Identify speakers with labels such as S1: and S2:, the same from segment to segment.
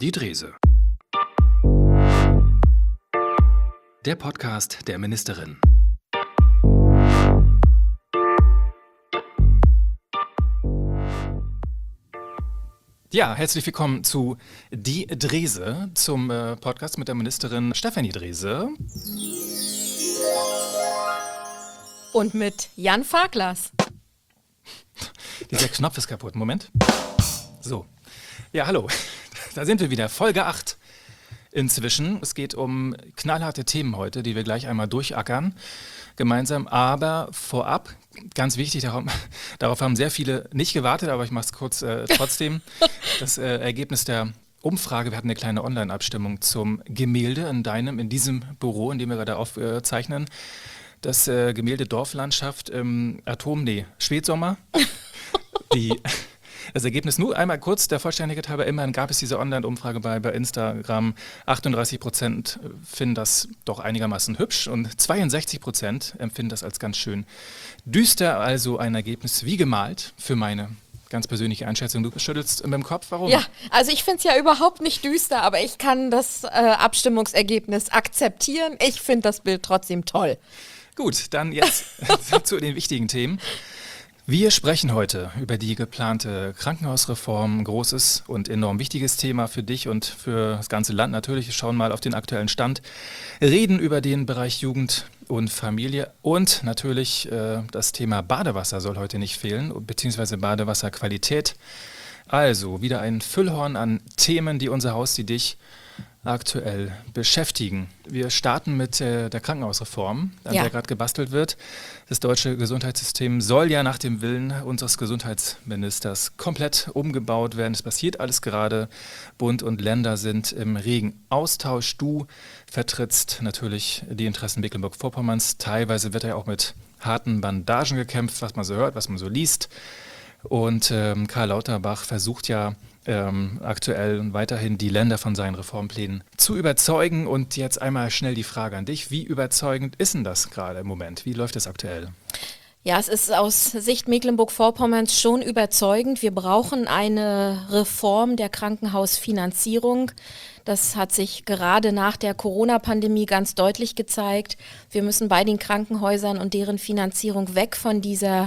S1: Die Drese. Der Podcast der Ministerin. Ja, herzlich willkommen zu Die Drese, zum Podcast mit der Ministerin Stefanie Drese.
S2: Und mit Jan Farklas.
S1: Dieser Knopf ist kaputt. Moment. So. Ja, hallo. Da sind wir wieder. Folge 8 inzwischen. Es geht um knallharte Themen heute, die wir gleich einmal durchackern. Gemeinsam, aber vorab, ganz wichtig, darauf haben sehr viele nicht gewartet, aber ich mache es kurz trotzdem. Das Ergebnis der Umfrage, wir hatten eine kleine Online-Abstimmung zum Gemälde in diesem Büro, in dem wir gerade aufzeichnen. Das Gemälde Dorflandschaft im Spätsommer. Das Ergebnis nur einmal kurz, der Vollständigkeit halber, immerhin gab es diese Online-Umfrage bei Instagram. 38% finden das doch einigermaßen hübsch und 62% empfinden das als ganz schön düster. Also ein Ergebnis wie gemalt für meine ganz persönliche Einschätzung. Du schüttelst mit dem Kopf, warum?
S2: Ja, also ich finde es ja überhaupt nicht düster, aber ich kann das Abstimmungsergebnis akzeptieren. Ich finde das Bild trotzdem toll.
S1: Gut, dann jetzt zu den wichtigen Themen. Wir sprechen heute über die geplante Krankenhausreform, ein großes und enorm wichtiges Thema für dich und für das ganze Land natürlich. Wir schauen mal auf den aktuellen Stand, reden über den Bereich Jugend und Familie und natürlich das Thema Badewasser soll heute nicht fehlen, beziehungsweise Badewasserqualität. Also wieder ein Füllhorn an Themen, die unser Haus, die dich aktuell beschäftigen. Wir starten mit der Krankenhausreform, an der gerade gebastelt wird. Das deutsche Gesundheitssystem soll ja nach dem Willen unseres Gesundheitsministers komplett umgebaut werden. Es passiert alles gerade. Bund und Länder sind im regen Austausch. Du vertrittst natürlich die Interessen Mecklenburg-Vorpommerns. Teilweise wird ja auch mit harten Bandagen gekämpft, was man so hört, was man so liest. Und Karl Lauterbach versucht ja aktuell und weiterhin die Länder von seinen Reformplänen zu überzeugen. Und jetzt einmal schnell die Frage an dich. Wie überzeugend ist denn das gerade im Moment? Wie läuft das aktuell?
S2: Ja, es ist aus Sicht Mecklenburg-Vorpommerns schon überzeugend. Wir brauchen eine Reform der Krankenhausfinanzierung. Das hat sich gerade nach der Corona-Pandemie ganz deutlich gezeigt. Wir müssen bei den Krankenhäusern und deren Finanzierung weg von dieser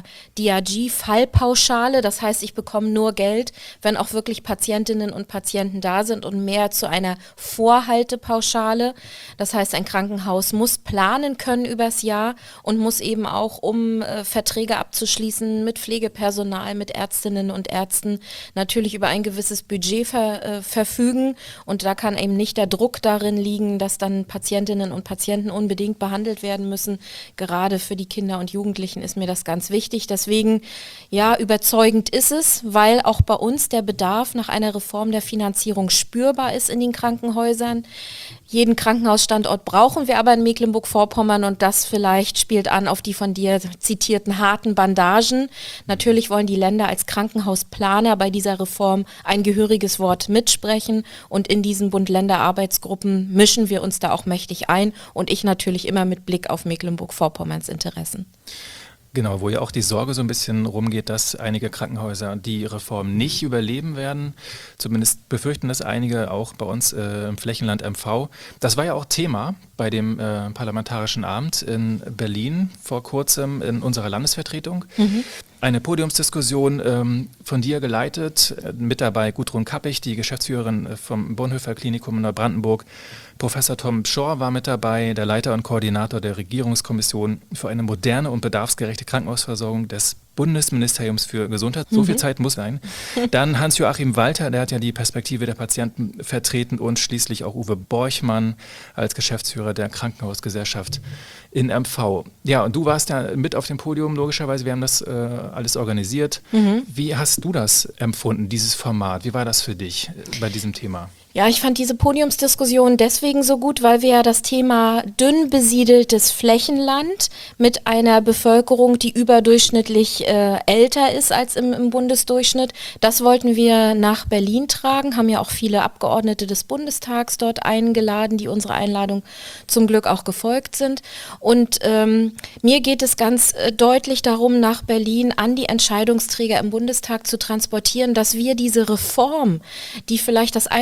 S2: DRG-Fallpauschale. Das heißt, ich bekomme nur Geld, wenn auch wirklich Patientinnen und Patienten da sind und mehr zu einer Vorhaltepauschale. Das heißt, ein Krankenhaus muss planen können übers Jahr und muss eben auch, um Verträge abzuschließen mit Pflegepersonal, mit Ärztinnen und Ärzten, natürlich über ein gewisses Budget verfügen. Und da kann eben nicht der Druck darin liegen, dass dann Patientinnen und Patienten unbedingt behandelt werden müssen. Gerade für die Kinder und Jugendlichen ist mir das ganz wichtig. Deswegen, ja, überzeugend ist es, weil auch bei uns der Bedarf nach einer Reform der Finanzierung spürbar ist in den Krankenhäusern. Jeden Krankenhausstandort brauchen wir aber in Mecklenburg-Vorpommern und das vielleicht spielt an auf die von dir zitierten harten Bandagen. Natürlich wollen die Länder als Krankenhausplaner bei dieser Reform ein gehöriges Wort mitsprechen und in diesen Bund-Länder-Arbeitsgruppen mischen wir uns da auch mächtig ein und ich natürlich immer mit Blick auf Mecklenburg-Vorpommerns Interessen.
S1: Genau, wo ja auch die Sorge so ein bisschen rumgeht, dass einige Krankenhäuser die Reform nicht überleben werden. Zumindest befürchten das einige auch bei uns im Flächenland MV. Das war ja auch Thema bei dem Parlamentarischen Abend in Berlin vor kurzem in unserer Landesvertretung. Mhm. Eine Podiumsdiskussion von dir geleitet, mit dabei Gudrun Kappich, die Geschäftsführerin vom Bonhoeffer Klinikum in Neubrandenburg. Professor Tom Schor war mit dabei, der Leiter und Koordinator der Regierungskommission für eine moderne und bedarfsgerechte Krankenhausversorgung des Bundesministeriums für Gesundheit. So viel Zeit muss sein. Dann Hans-Joachim Walter, der hat ja die Perspektive der Patienten vertreten und schließlich auch Uwe Borchmann als Geschäftsführer der Krankenhausgesellschaft in MV. Ja, und du warst ja mit auf dem Podium, logischerweise. Wir haben das alles organisiert. Wie hast du das empfunden, dieses Format? Wie war das für dich bei diesem Thema?
S2: Ja, ich fand diese Podiumsdiskussion deswegen so gut, weil wir ja das Thema dünn besiedeltes Flächenland mit einer Bevölkerung, die überdurchschnittlich älter ist als im Bundesdurchschnitt, das wollten wir nach Berlin tragen, haben ja auch viele Abgeordnete des Bundestags dort eingeladen, die unserer Einladung zum Glück auch gefolgt sind. Und mir geht es ganz deutlich darum, nach Berlin an die Entscheidungsträger im Bundestag zu transportieren, dass wir diese Reform, die vielleicht das eine oder andere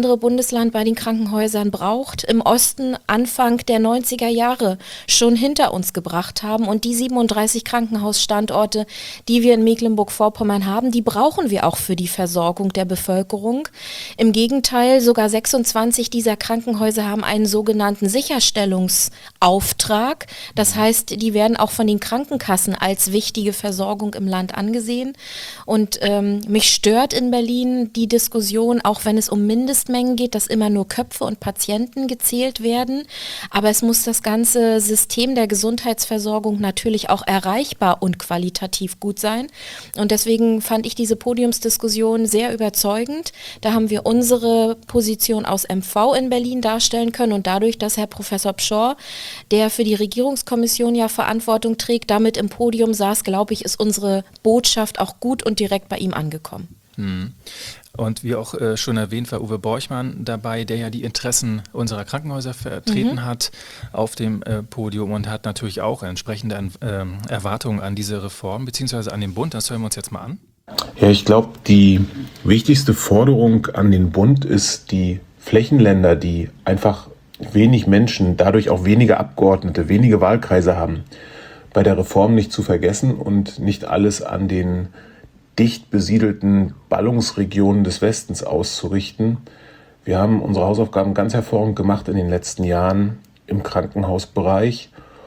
S2: andere Bundesland bei den Krankenhäusern braucht, im Osten Anfang der 90er Jahre schon hinter uns gebracht haben. Und die 37 Krankenhausstandorte, die wir in Mecklenburg-Vorpommern haben, die brauchen wir auch für die Versorgung der Bevölkerung. Im Gegenteil, sogar 26 dieser Krankenhäuser haben einen sogenannten Sicherstellungsauftrag. Das heißt, die werden auch von den Krankenkassen als wichtige Versorgung im Land angesehen. Und mich stört in Berlin die Diskussion, auch wenn es um Mindestmengen geht, dass immer nur Köpfe und Patienten gezählt werden. Aber es muss das ganze System der Gesundheitsversorgung natürlich auch erreichbar und qualitativ gut sein. Und deswegen fand ich diese Podiumsdiskussion sehr überzeugend. Da haben wir unsere Position aus MV in Berlin darstellen können und dadurch, dass Herr Professor Pschorr, der für die Regierungskommission ja Verantwortung trägt, damit im Podium saß, glaube ich, ist unsere Botschaft auch gut und direkt bei ihm angekommen.
S1: Und wie auch schon erwähnt, war Uwe Borchmann dabei, der ja die Interessen unserer Krankenhäuser vertreten hat auf dem Podium und hat natürlich auch entsprechende Erwartungen an diese Reform beziehungsweise an den Bund. Das hören wir uns jetzt mal an.
S3: Ja, ich glaube, die wichtigste Forderung an den Bund ist, die Flächenländer, die einfach wenig Menschen, dadurch auch wenige Abgeordnete, wenige Wahlkreise haben, bei der Reform nicht zu vergessen und nicht alles an den dicht besiedelten Ballungsregionen des Westens auszurichten. Wir haben unsere Hausaufgaben ganz hervorragend gemacht in den letzten Jahren im Krankenhausbereich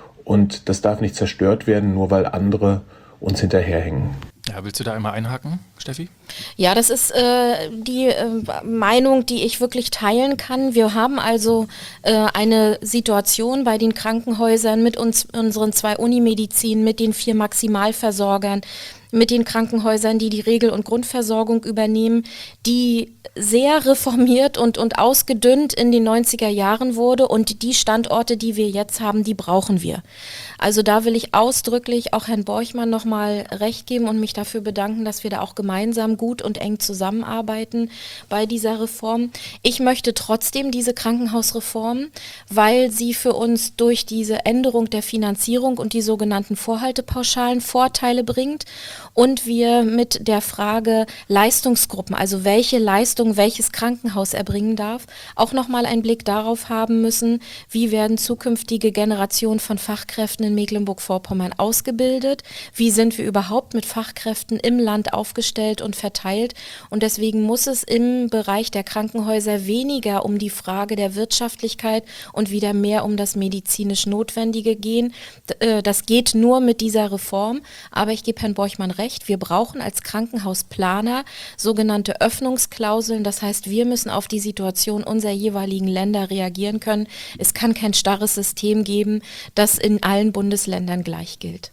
S3: und das darf nicht zerstört werden, nur weil andere uns hinterherhängen.
S1: Ja, willst du da einmal einhaken, Steffi?
S2: Ja, das ist die Meinung, die ich wirklich teilen kann. Wir haben also eine Situation bei den Krankenhäusern mit unseren 2 Unimedizin, mit den 4 Maximalversorgern, mit den Krankenhäusern, die die Regel- und Grundversorgung übernehmen, die sehr reformiert und ausgedünnt in den 90er Jahren wurde und die Standorte, die wir jetzt haben, die brauchen wir. Also da will ich ausdrücklich auch Herrn Borchmann nochmal recht geben und mich dafür bedanken, dass wir da auch gemeinsam gut und eng zusammenarbeiten bei dieser Reform. Ich möchte trotzdem diese Krankenhausreform, weil sie für uns durch diese Änderung der Finanzierung und die sogenannten Vorhaltepauschalen Vorteile bringt und wir mit der Frage Leistungsgruppen, also welche Leistung welches Krankenhaus erbringen darf, auch nochmal einen Blick darauf haben müssen, wie werden zukünftige Generationen von Fachkräften in Mecklenburg-Vorpommern ausgebildet, wie sind wir überhaupt mit Fachkräften im Land aufgestellt und verteilt und deswegen muss es im Bereich der Krankenhäuser weniger um die Frage der Wirtschaftlichkeit und wieder mehr um das medizinisch Notwendige gehen. Das geht nur mit dieser Reform, aber ich gebe Herrn Borchmann recht, wir brauchen als Krankenhausplaner sogenannte Öffnungsklauseln, das heißt, wir müssen auf die Situation unserer jeweiligen Länder reagieren können. Es kann kein starres System geben, das in allen Bundesländern gleich gilt.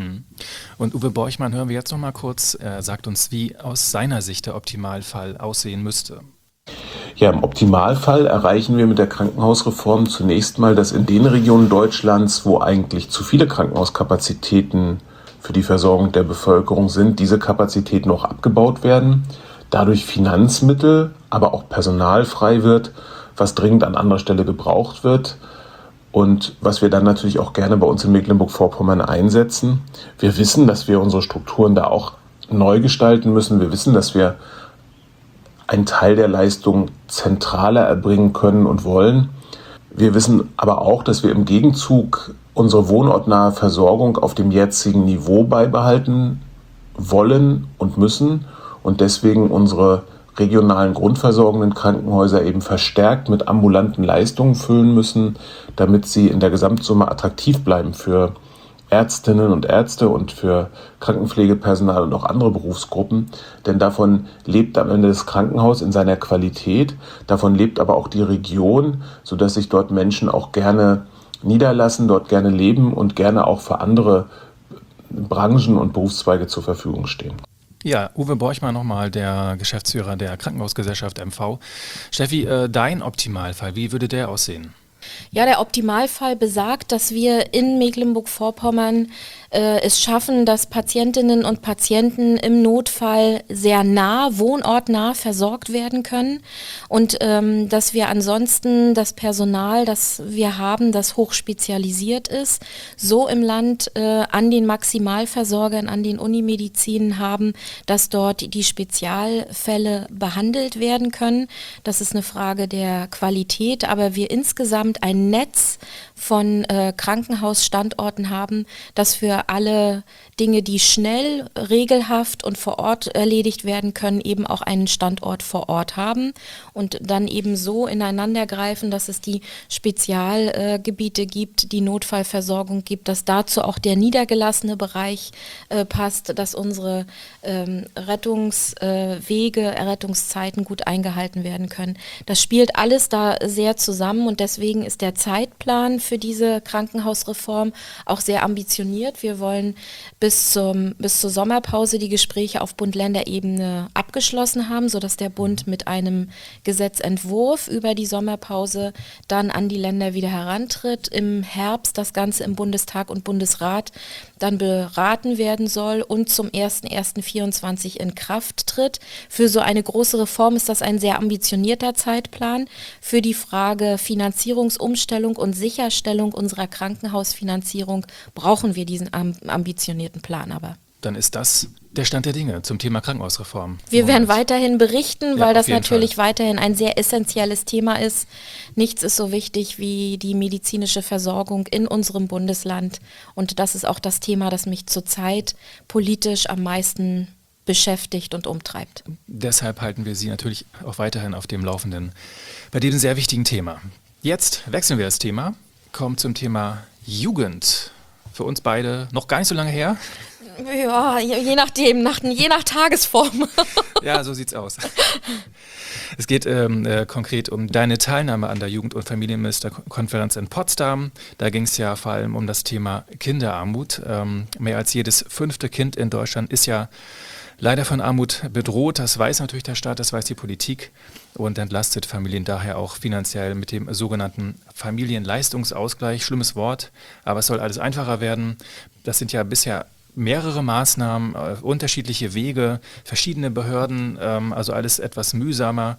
S1: Und Uwe Borchmann hören wir jetzt noch mal kurz. Er sagt uns, wie aus seiner Sicht der Optimalfall aussehen müsste.
S3: Ja, im Optimalfall erreichen wir mit der Krankenhausreform zunächst mal, dass in den Regionen Deutschlands, wo eigentlich zu viele Krankenhauskapazitäten für die Versorgung der Bevölkerung sind, diese Kapazitäten auch abgebaut werden, dadurch Finanzmittel, aber auch Personal frei wird, was dringend an anderer Stelle gebraucht wird und was wir dann natürlich auch gerne bei uns in Mecklenburg-Vorpommern einsetzen. Wir wissen, dass wir unsere Strukturen da auch neu gestalten müssen. Wir wissen, dass wir einen Teil der Leistung zentraler erbringen können und wollen. Wir wissen aber auch, dass wir im Gegenzug unsere wohnortnahe Versorgung auf dem jetzigen Niveau beibehalten wollen und müssen und deswegen unsere regionalen grundversorgenden Krankenhäuser eben verstärkt mit ambulanten Leistungen füllen müssen, damit sie in der Gesamtsumme attraktiv bleiben für Ärztinnen und Ärzte und für Krankenpflegepersonal und auch andere Berufsgruppen. Denn davon lebt am Ende das Krankenhaus in seiner Qualität, davon lebt aber auch die Region, sodass sich dort Menschen auch gerne niederlassen, dort gerne leben und gerne auch für andere Branchen und Berufszweige zur Verfügung stehen.
S1: Ja, Uwe Borchmann nochmal, der Geschäftsführer der Krankenhausgesellschaft MV. Steffi, dein Optimalfall, wie würde der aussehen?
S2: Ja, der Optimalfall besagt, dass wir in Mecklenburg-Vorpommern es schaffen, dass Patientinnen und Patienten im Notfall sehr wohnortnah versorgt werden können und dass wir ansonsten das Personal, das wir haben, das hochspezialisiert ist, so im Land an den Maximalversorgern, an den Unimedizinen haben, dass dort die Spezialfälle behandelt werden können. Das ist eine Frage der Qualität, aber wir insgesamt ein Netz von Krankenhausstandorten haben, das für alle Dinge, die schnell, regelhaft und vor Ort erledigt werden können, eben auch einen Standort vor Ort haben und dann eben so ineinander greifen, dass es die Spezialgebiete gibt, die Notfallversorgung gibt, dass dazu auch der niedergelassene Bereich passt, dass unsere Rettungszeiten gut eingehalten werden können. Das spielt alles da sehr zusammen und deswegen ist der Zeitplan für diese Krankenhausreform auch sehr ambitioniert. Wir wollen bis zur Sommerpause die Gespräche auf Bund-Länder-Ebene abgeschlossen haben, sodass der Bund mit einem Gesetzentwurf über die Sommerpause dann an die Länder wieder herantritt. Im Herbst das Ganze im Bundestag und Bundesrat dann beraten werden soll und zum 01.01.24 in Kraft tritt. Für so eine große Reform ist das ein sehr ambitionierter Zeitplan. Für die Frage Finanzierungsumstellung und Sicherstellung unserer Krankenhausfinanzierung brauchen wir diesen ambitionierten Plan aber.
S1: Dann ist das der Stand der Dinge zum Thema Krankenhausreform.
S2: Wir werden weiterhin berichten, weil das natürlich
S1: Fall
S2: weiterhin ein sehr essentielles Thema ist. Nichts ist so wichtig wie die medizinische Versorgung in unserem Bundesland. Und das ist auch das Thema, das mich zurzeit politisch am meisten beschäftigt und umtreibt.
S1: Deshalb halten wir Sie natürlich auch weiterhin auf dem Laufenden bei diesem sehr wichtigen Thema. Jetzt wechseln wir das Thema, kommen zum Thema Jugend. Für uns beide noch gar nicht so lange her.
S2: Ja, je nachdem, je nach Tagesform.
S1: Ja, so sieht's aus. Es geht konkret um deine Teilnahme an der Jugend- und Familienministerkonferenz in Potsdam. Da ging es ja vor allem um das Thema Kinderarmut. Mehr als jedes 5. Kind in Deutschland ist ja leider von Armut bedroht. Das weiß natürlich der Staat, das weiß die Politik und entlastet Familien daher auch finanziell mit dem sogenannten Familienleistungsausgleich. Schlimmes Wort, aber es soll alles einfacher werden. Das sind ja bisher mehrere Maßnahmen, unterschiedliche Wege, verschiedene Behörden, also alles etwas mühsamer,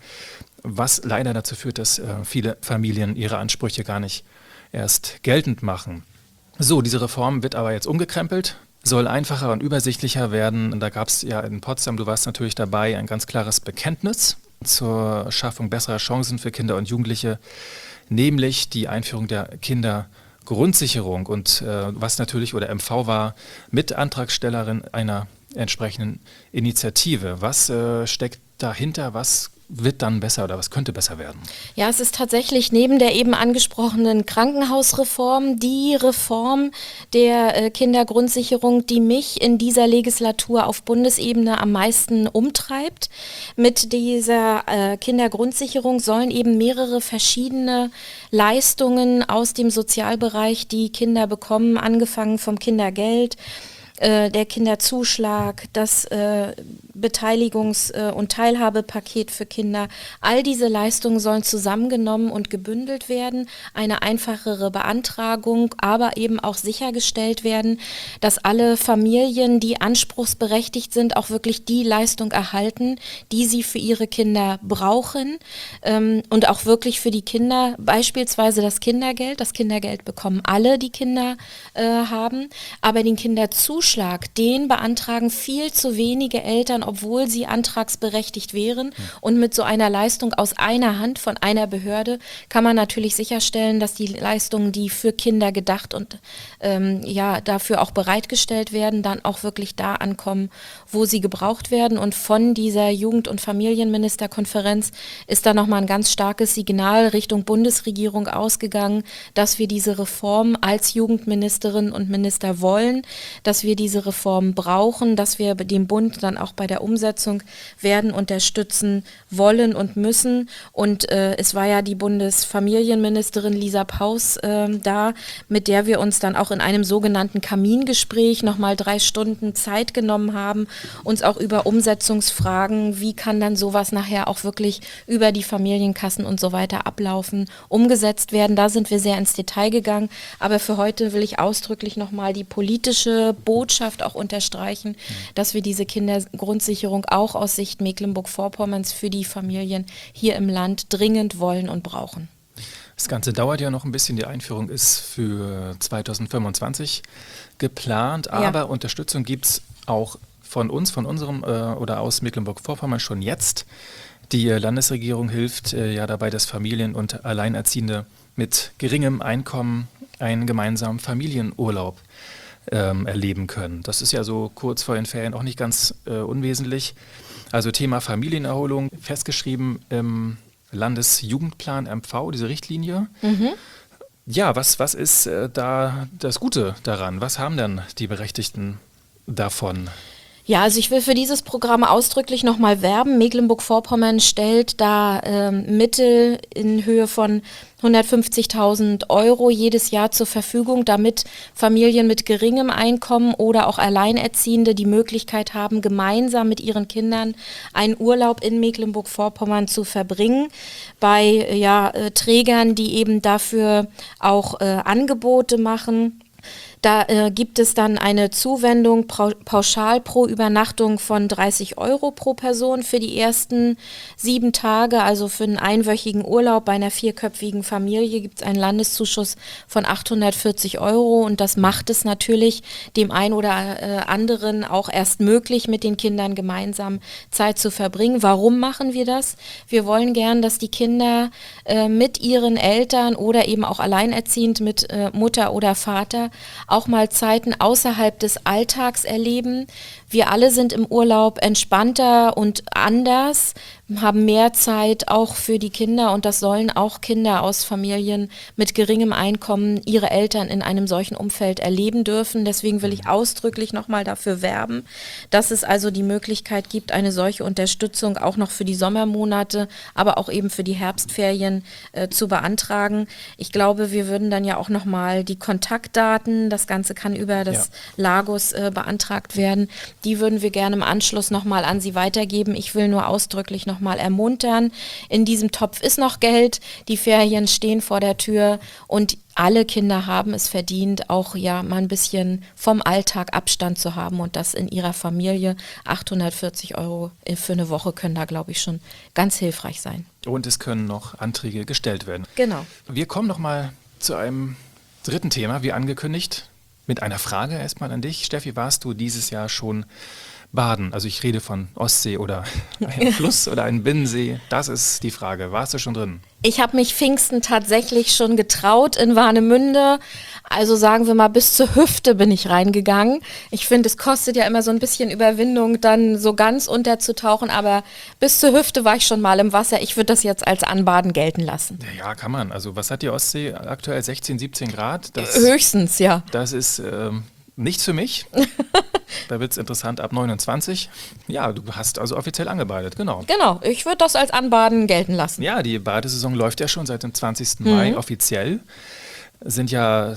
S1: was leider dazu führt, dass viele Familien ihre Ansprüche gar nicht erst geltend machen. So, diese Reform wird aber jetzt umgekrempelt, soll einfacher und übersichtlicher werden. Und da gab es ja in Potsdam, du warst natürlich dabei, ein ganz klares Bekenntnis zur Schaffung besserer Chancen für Kinder und Jugendliche, nämlich die Einführung der Kindergrundsicherung und was natürlich oder MV war Mitantragstellerin einer entsprechenden Initiative. Was steckt dahinter? Was wird dann besser oder was könnte besser werden?
S2: Ja, es ist tatsächlich neben der eben angesprochenen Krankenhausreform die Reform der Kindergrundsicherung, die mich in dieser Legislatur auf Bundesebene am meisten umtreibt. Mit dieser Kindergrundsicherung sollen eben mehrere verschiedene Leistungen aus dem Sozialbereich, die Kinder bekommen, angefangen vom Kindergeld, der Kinderzuschlag, das Beteiligungs- und Teilhabepaket für Kinder. All diese Leistungen sollen zusammengenommen und gebündelt werden, eine einfachere Beantragung, aber eben auch sichergestellt werden, dass alle Familien, die anspruchsberechtigt sind, auch wirklich die Leistung erhalten, die sie für ihre Kinder brauchen und auch wirklich für die Kinder, beispielsweise das Kindergeld. Das Kindergeld bekommen alle, die Kinder haben, aber den Kinderzuschlag, den beantragen viel zu wenige Eltern, obwohl sie antragsberechtigt wären. Und mit so einer Leistung aus einer Hand von einer Behörde kann man natürlich sicherstellen, dass die Leistungen, die für Kinder gedacht und dafür auch bereitgestellt werden, dann auch wirklich da ankommen, wo sie gebraucht werden. Und von dieser Jugend- und Familienministerkonferenz ist da nochmal ein ganz starkes Signal Richtung Bundesregierung ausgegangen, dass wir diese Reform als Jugendministerinnen und Minister wollen, dass wir diese Reform brauchen, dass wir den Bund dann auch bei der Umsetzung werden unterstützen wollen und müssen. Und es war ja die Bundesfamilienministerin Lisa Paus da, mit der wir uns dann auch in einem sogenannten Kamingespräch nochmal 3 Stunden Zeit genommen haben, uns auch über Umsetzungsfragen, wie kann dann sowas nachher auch wirklich über die Familienkassen und so weiter ablaufen, umgesetzt werden. Da sind wir sehr ins Detail gegangen. Aber für heute will ich ausdrücklich nochmal die politische Botschaft auch unterstreichen, dass wir diese Kindergrundsicherung auch aus Sicht Mecklenburg-Vorpommerns für die Familien hier im Land dringend wollen und brauchen.
S1: Das Ganze dauert ja noch ein bisschen. Die Einführung ist für 2025 geplant, aber Unterstützung gibt es auch von uns, von unserem oder aus Mecklenburg-Vorpommern schon jetzt. Die Landesregierung hilft ja dabei, dass Familien und Alleinerziehende mit geringem Einkommen einen gemeinsamen Familienurlaub erleben können. Das ist ja so kurz vor den Ferien auch nicht ganz unwesentlich. Also Thema Familienerholung, festgeschrieben im Landesjugendplan MV, diese Richtlinie. Ja, was ist da das Gute daran? Was haben denn die Berechtigten davon?
S2: Ja, also ich will für dieses Programm ausdrücklich nochmal werben. Mecklenburg-Vorpommern stellt da Mittel in Höhe von 150.000 Euro jedes Jahr zur Verfügung, damit Familien mit geringem Einkommen oder auch Alleinerziehende die Möglichkeit haben, gemeinsam mit ihren Kindern einen Urlaub in Mecklenburg-Vorpommern zu verbringen. Bei Trägern, die eben dafür auch Angebote machen. Da gibt es dann eine Zuwendung pauschal pro Übernachtung von 30 Euro pro Person für die ersten 7 Tage, also für einen einwöchigen Urlaub bei einer 4-köpfigen Familie gibt es einen Landeszuschuss von 840 Euro und das macht es natürlich dem einen oder anderen auch erst möglich, mit den Kindern gemeinsam Zeit zu verbringen. Warum machen wir das? Wir wollen gern, dass die Kinder mit ihren Eltern oder eben auch alleinerziehend mit Mutter oder Vater auch mal Zeiten außerhalb des Alltags erleben. Wir alle sind im Urlaub entspannter und anders, haben mehr Zeit auch für die Kinder und das sollen auch Kinder aus Familien mit geringem Einkommen ihre Eltern in einem solchen Umfeld erleben dürfen. Deswegen will ich ausdrücklich nochmal dafür werben, dass es also die Möglichkeit gibt, eine solche Unterstützung auch noch für die Sommermonate, aber auch eben für die Herbstferien zu beantragen. Ich glaube, wir würden dann ja auch nochmal die Kontaktdaten, das Ganze kann über das Lagos beantragt werden, die würden wir gerne im Anschluss nochmal an Sie weitergeben. Ich will nur ausdrücklich nochmal ermuntern. In diesem Topf ist noch Geld, die Ferien stehen vor der Tür und alle Kinder haben es verdient, auch ja mal ein bisschen vom Alltag Abstand zu haben und das in ihrer Familie. 840 Euro für eine Woche können da, glaube ich, schon ganz hilfreich sein.
S1: Und es können noch Anträge gestellt werden.
S2: Genau.
S1: Wir kommen nochmal zu einem dritten Thema, wie angekündigt, mit einer Frage erstmal an dich. Steffi, warst du dieses Jahr schon baden? Also ich rede von Ostsee oder einem Fluss oder einem Binnensee. Das ist die Frage. Warst du schon drin?
S2: Ich habe mich Pfingsten tatsächlich schon getraut in Warnemünde. Also sagen wir mal, bis zur Hüfte bin ich reingegangen. Ich finde, es kostet ja immer so ein bisschen Überwindung, dann so ganz unterzutauchen. Aber bis zur Hüfte war ich schon mal im Wasser. Ich würde das jetzt als Anbaden gelten lassen.
S1: Ja, kann man. Also was hat die Ostsee aktuell? 16, 17 Grad?
S2: Höchstens, ja.
S1: Das ist nichts für mich. Da wird es interessant ab 29. Ja, du hast also offiziell angebadet, genau.
S2: Genau, ich würde das als Anbaden gelten lassen.
S1: Ja, die Badesaison läuft ja schon seit dem 20. Mai offiziell. Es sind ja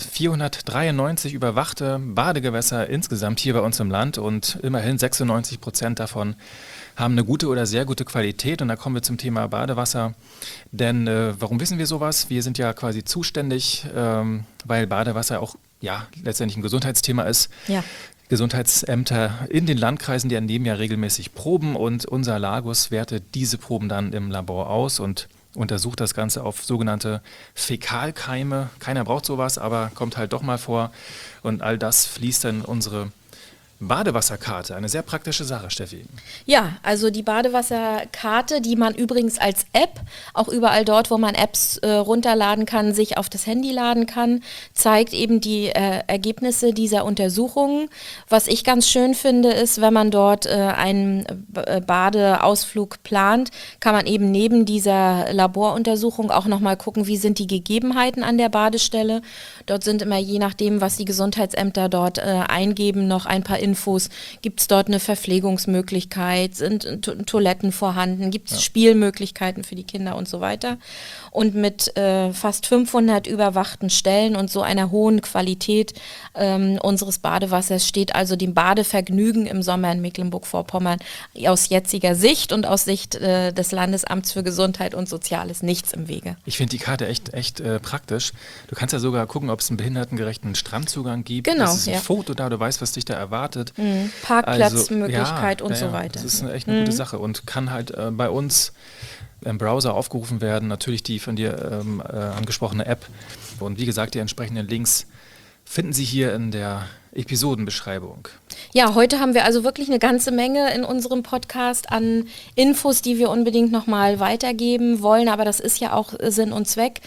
S1: 493 überwachte Badegewässer insgesamt hier bei uns im Land und immerhin 96% davon haben eine gute oder sehr gute Qualität. Und da kommen wir zum Thema Badewasser. Denn warum wissen wir sowas? Wir sind ja quasi zuständig, weil Badewasser auch letztendlich ein Gesundheitsthema ist.
S2: Ja.
S1: Gesundheitsämter in den Landkreisen, die entnehmen ja regelmäßig Proben und unser Lagos wertet diese Proben dann im Labor aus und untersucht das Ganze auf sogenannte Fäkalkeime. Keiner braucht sowas, aber kommt halt doch mal vor und all das fließt dann in unsere Badewasserkarte, eine sehr praktische Sache, Steffi.
S2: Ja, also die Badewasserkarte, die man übrigens als App, auch überall dort, wo man Apps runterladen kann, sich auf das Handy laden kann, zeigt eben die Ergebnisse dieser Untersuchungen. Was ich ganz schön finde, ist, wenn man dort einen Badeausflug plant, kann man eben neben dieser Laboruntersuchung auch nochmal gucken, wie sind die Gegebenheiten an der Badestelle. Dort sind immer, je nachdem, was die Gesundheitsämter dort eingeben, noch ein paar Infos. Gibt es dort eine Verpflegungsmöglichkeit? Sind Toiletten vorhanden? Gibt es Spielmöglichkeiten für die Kinder und so weiter? Und mit fast 500 überwachten Stellen und so einer hohen Qualität unseres Badewassers steht also dem Badevergnügen im Sommer in Mecklenburg-Vorpommern aus jetziger Sicht und aus Sicht des Landesamts für Gesundheit und Soziales nichts im Wege.
S1: Ich finde die Karte echt praktisch. Du kannst ja sogar gucken, ob es einen behindertengerechten Strandzugang gibt.
S2: Genau,
S1: es ist ein Foto da, du weißt, was dich da erwartet.
S2: Parkplatzmöglichkeit und so weiter.
S1: Das ist echt eine gute Sache und kann halt bei uns im Browser aufgerufen werden. Natürlich die von dir angesprochene App. Und wie gesagt, die entsprechenden Links finden Sie hier in der Episodenbeschreibung.
S2: Ja, heute haben wir also wirklich eine ganze Menge in unserem Podcast an Infos, die wir unbedingt nochmal weitergeben wollen, aber das ist ja auch Sinn und Zweck,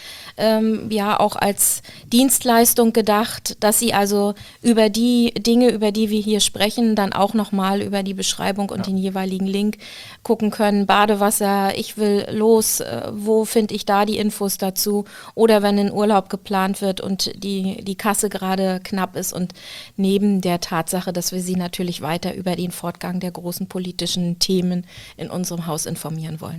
S2: ja auch als Dienstleistung gedacht, dass Sie also über die Dinge, über die wir hier sprechen, dann auch nochmal über die Beschreibung und den jeweiligen Link gucken können. Badewasser, ich will los, wo finde ich da die Infos dazu? Oder wenn ein Urlaub geplant wird und die Kasse gerade knapp ist und neben der Tatsache, dass wir Sie natürlich weiter über den Fortgang der großen politischen Themen in unserem Haus informieren wollen.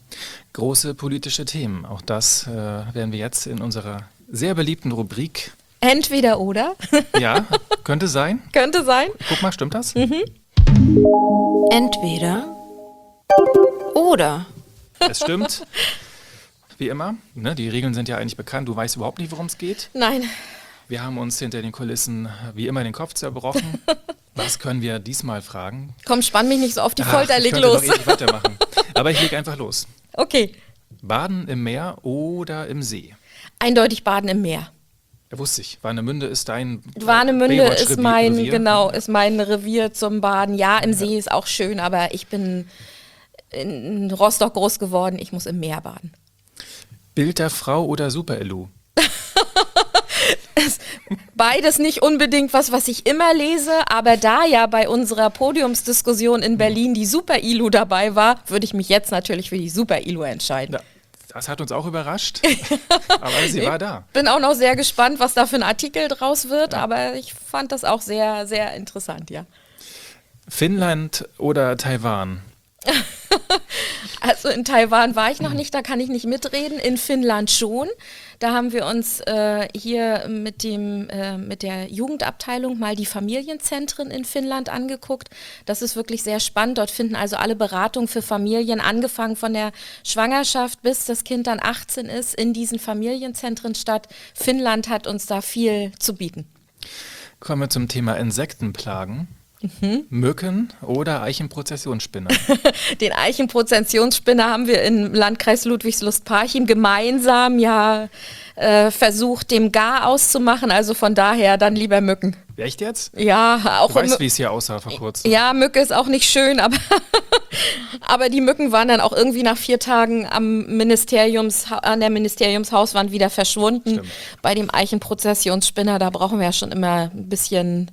S1: Große politische Themen, auch das werden wir jetzt in unserer sehr beliebten Rubrik.
S2: Entweder oder.
S1: Ja, könnte sein.
S2: Könnte sein.
S1: Guck mal, stimmt das?
S2: Entweder oder.
S1: Es stimmt. Wie immer. Ne, die Regeln sind ja eigentlich bekannt. Du weißt überhaupt nicht, worum es geht.
S2: Nein.
S1: Wir haben uns hinter den Kulissen wie immer den Kopf zerbrochen. Was können wir diesmal fragen?
S2: Komm, spann mich nicht so auf die Folter, leg
S1: ich
S2: los.
S1: Noch ewig weitermachen. Aber ich leg einfach los.
S2: Okay.
S1: Baden im Meer oder im See?
S2: Eindeutig Baden im Meer.
S1: Ja, wusste ich. Warnemünde ist dein
S2: Warnemünde ist mein
S1: Revier.
S2: Ist mein Revier zum Baden. Ja, im See ist auch schön, aber ich bin in Rostock groß geworden. Ich muss im Meer baden.
S1: Bild der Frau oder Super-Elu?
S2: Beides nicht unbedingt was ich immer lese, aber da ja bei unserer Podiumsdiskussion in Berlin die Super-Ilu dabei war, würde ich mich jetzt natürlich für die Super-Ilu entscheiden.
S1: Ja, das hat uns auch überrascht, aber sie war da.
S2: Bin auch noch sehr gespannt, was da für ein Artikel draus wird, aber ich fand das auch sehr, sehr interessant, ja.
S1: Finnland oder Taiwan?
S2: Also in Taiwan war ich noch nicht, da kann ich nicht mitreden. In Finnland schon. Da haben wir uns hier mit der Jugendabteilung mal die Familienzentren in Finnland angeguckt. Das ist wirklich sehr spannend. Dort finden also alle Beratungen für Familien, angefangen von der Schwangerschaft bis das Kind dann 18 ist, in diesen Familienzentren statt. Finnland hat uns da viel zu bieten.
S1: Kommen wir zum Thema Insektenplagen. Mücken oder Eichenprozessionsspinner?
S2: Den Eichenprozessionsspinner haben wir im Landkreis Ludwigslust-Parchim gemeinsam versucht, dem Gar auszumachen. Also von daher dann lieber Mücken.
S1: Echt jetzt?
S2: Ja, auch.
S1: Du weißt, wie es hier aussah vor kurzem.
S2: Ja, Mücke ist auch nicht schön, aber die Mücken waren dann auch irgendwie nach 4 Tagen an der Ministeriumshauswand wieder verschwunden.
S1: Stimmt.
S2: Bei dem Eichenprozessionsspinner, da brauchen wir ja schon immer ein bisschen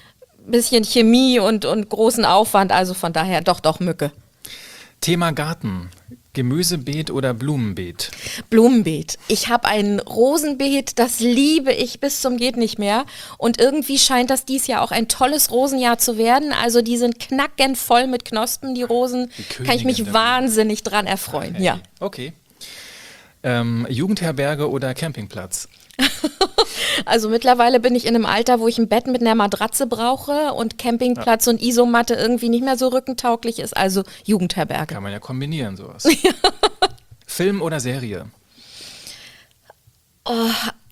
S2: Chemie und großen Aufwand, also von daher doch Mücke.
S1: Thema Garten. Gemüsebeet oder Blumenbeet?
S2: Blumenbeet. Ich habe ein Rosenbeet, das liebe ich bis zum geht nicht mehr. Und irgendwie scheint das dies Jahr auch ein tolles Rosenjahr zu werden. Also die sind knackend voll mit Knospen, die Rosen. Kann ich mich wahnsinnig dran erfreuen.
S1: Hey.
S2: Ja.
S1: Okay. Jugendherberge oder Campingplatz?
S2: Also mittlerweile bin ich in einem Alter, wo ich ein Bett mit einer Matratze brauche und Campingplatz und Isomatte irgendwie nicht mehr so rückentauglich ist, also Jugendherberge.
S1: Kann man ja kombinieren, sowas. Film oder Serie?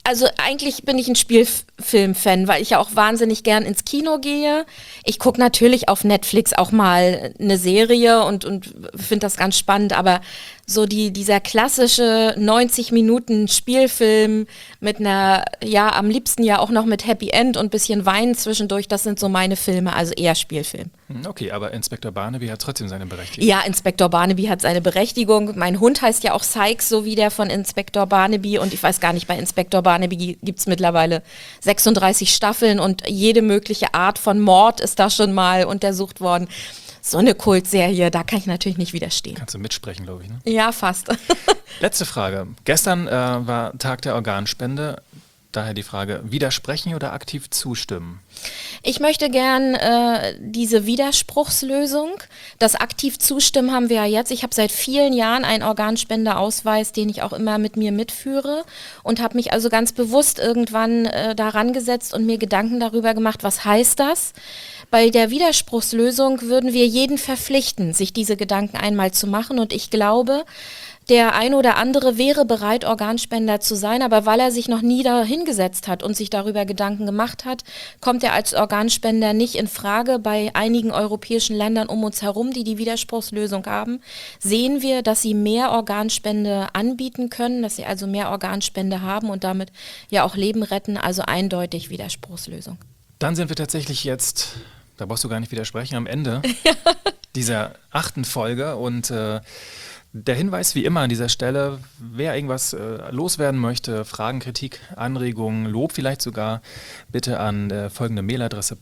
S2: Also eigentlich bin ich ein Spielfilm-Fan, weil ich ja auch wahnsinnig gern ins Kino gehe. Ich gucke natürlich auf Netflix auch mal eine Serie und finde das ganz spannend, aber so dieser klassische 90 Minuten Spielfilm mit einer, ja, am liebsten ja auch noch mit Happy End und bisschen Weinen zwischendurch, das sind so meine Filme, also eher Spielfilm.
S1: Okay, aber Inspektor Barnaby hat trotzdem seine Berechtigung.
S2: Ja, Inspektor Barnaby hat seine Berechtigung. Mein Hund heißt ja auch Sykes, so wie der von Inspektor Barnaby. Und ich weiß gar nicht, bei Inspektor Barnaby gibt es mittlerweile 36 Staffeln und jede mögliche Art von Mord ist da schon mal untersucht worden. So eine Kultserie, da kann ich natürlich nicht widerstehen.
S1: Kannst du mitsprechen, glaube ich, ne?
S2: Ja, fast.
S1: Letzte Frage. Gestern war Tag der Organspende. Daher die Frage, widersprechen oder aktiv zustimmen?
S2: Ich möchte gern diese Widerspruchslösung. Das aktiv zustimmen haben wir ja jetzt. Ich habe seit vielen Jahren einen Organspendeausweis, den ich auch immer mit mir mitführe und habe mich also ganz bewusst irgendwann daran gesetzt und mir Gedanken darüber gemacht, was heißt das? Bei der Widerspruchslösung würden wir jeden verpflichten, sich diese Gedanken einmal zu machen und ich glaube, der ein oder andere wäre bereit, Organspender zu sein, aber weil er sich noch nie dahingesetzt hat und sich darüber Gedanken gemacht hat, kommt er als Organspender nicht in Frage. Bei einigen europäischen Ländern um uns herum, die die Widerspruchslösung haben, sehen wir, dass sie mehr Organspende anbieten können, dass sie also mehr Organspende haben und damit ja auch Leben retten, also eindeutig Widerspruchslösung.
S1: Dann sind wir tatsächlich jetzt, da brauchst du gar nicht widersprechen, am Ende dieser 8. Folge und der Hinweis wie immer an dieser Stelle, wer irgendwas loswerden möchte, Fragen, Kritik, Anregungen, Lob vielleicht sogar, bitte an folgende Mailadresse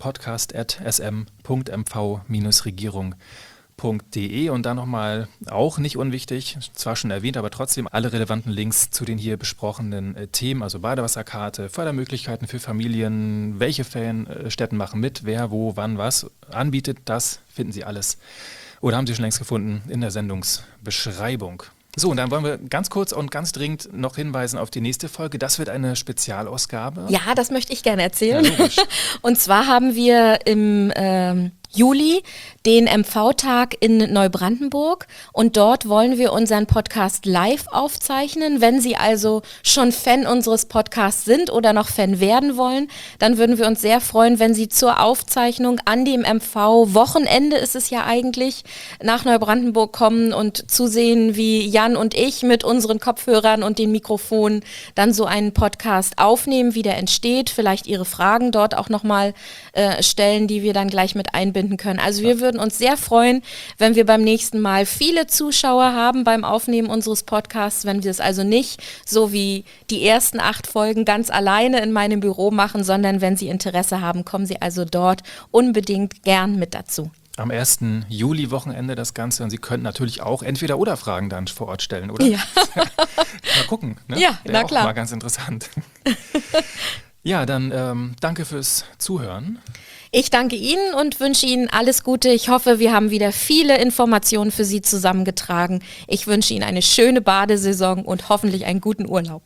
S1: podcast@sm.mv-regierung.de und dann nochmal, auch nicht unwichtig, zwar schon erwähnt, aber trotzdem alle relevanten Links zu den hier besprochenen Themen, also Badewasserkarte, Fördermöglichkeiten für Familien, welche Ferienstätten machen mit, wer, wo, wann, was anbietet, das finden Sie alles. Oder haben Sie schon längst gefunden in der Sendungsbeschreibung. So, und dann wollen wir ganz kurz und ganz dringend noch hinweisen auf die nächste Folge. Das wird eine Spezialausgabe.
S2: Ja, das möchte ich gerne erzählen.
S1: Ja, logisch.
S2: Und zwar haben wir im Juli den MV-Tag in Neubrandenburg und dort wollen wir unseren Podcast live aufzeichnen. Wenn Sie also schon Fan unseres Podcasts sind oder noch Fan werden wollen, dann würden wir uns sehr freuen, wenn Sie zur Aufzeichnung an dem MV-Wochenende ist es ja eigentlich, nach Neubrandenburg kommen und zusehen, wie Jan und ich mit unseren Kopfhörern und den Mikrofonen dann so einen Podcast aufnehmen, wie der entsteht, vielleicht Ihre Fragen dort auch nochmal stellen, die wir dann gleich mit einbinden können. Also wir würden uns sehr freuen, wenn wir beim nächsten Mal viele Zuschauer haben beim Aufnehmen unseres Podcasts, wenn wir es also nicht so wie die ersten 8 Folgen ganz alleine in meinem Büro machen, sondern wenn Sie Interesse haben, kommen Sie also dort unbedingt gern mit dazu.
S1: Am 1. Juli-Wochenende das Ganze und Sie können natürlich auch Entweder-Oder-Fragen dann vor Ort stellen, oder?
S2: Ja.
S1: Mal gucken. Ne?
S2: Ja, na klar.
S1: Auch mal ganz interessant. Ja, dann danke fürs Zuhören.
S2: Ich danke Ihnen und wünsche Ihnen alles Gute. Ich hoffe, wir haben wieder viele Informationen für Sie zusammengetragen. Ich wünsche Ihnen eine schöne Badesaison und hoffentlich einen guten Urlaub.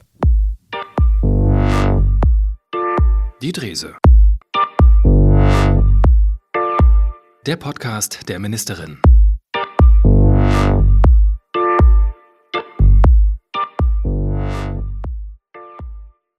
S1: Die Drese. Der Podcast der Ministerin.